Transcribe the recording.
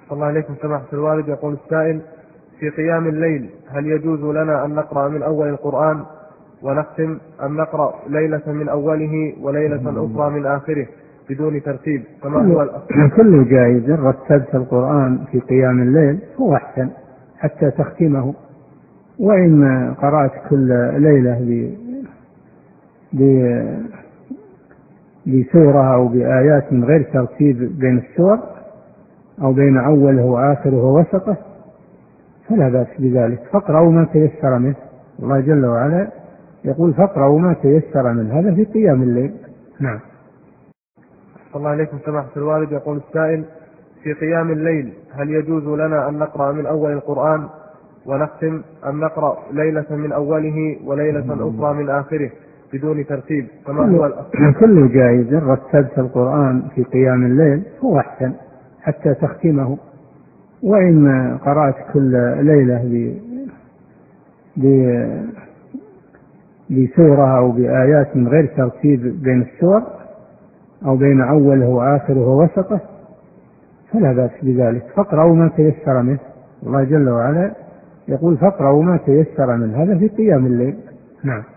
صلى الله عليكم سماحة الوالد. يقول السائل: في قيام الليل هل يجوز لنا أن نقرأ من أول القرآن ونختم، أم نقرأ ليلة من أوله وليلة أخرى من آخره بدون ترتيب كما هو الأصل؟ كل جائز. رتبت القرآن في قيام الليل هو أحسن حتى تختمه، وإن قرأت كل ليلة بسورة أو بآيات من غير ترتيب بين السور أو بين أوله وآخره ووسطه فلا بأس بذلك. فاقرأوا ما تيسر منه. الله جل وعلا يقول: فاقرأوا ما تيسر منه. هذا في قيام الليل. نعم. صلى الله عليكم سماحة الوالد. يقول السائل: في قيام الليل هل يجوز لنا أن نقرأ من أول القرآن ونختم، أم نقرأ ليلة من أوله وليلة أخرى من آخره بدون ترتيب كما هو الأصل؟ كل جائز. رتبت القرآن في قيام الليل هو أحسن حتى تختمه، وإن قرأت كل ليلة بسورة أو بآيات من غير ترتيب بين السور أو بين أوله وآخره ووسطه فلا بأس بذلك. فاقرأوا ما تيسر منه. الله جل وعلا يقول: فاقرأوا ما تيسر منه. هذا في قيام الليل. نعم.